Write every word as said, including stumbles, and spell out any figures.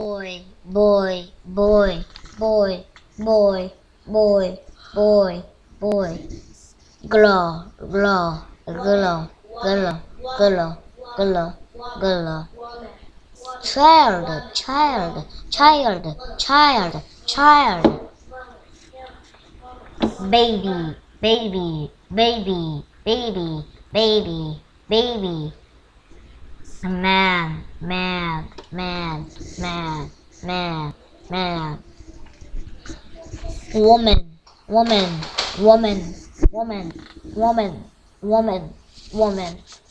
boy, boy, boy, boy, boy, boy, boy, boy. Girl, girl, girl, girl, girl, girl, girl. Child, child, child, child, child. Baby, baby, baby, baby, baby, baby. Man, man, man, man, man, man. Woman, woman, woman, woman, woman, woman, woman.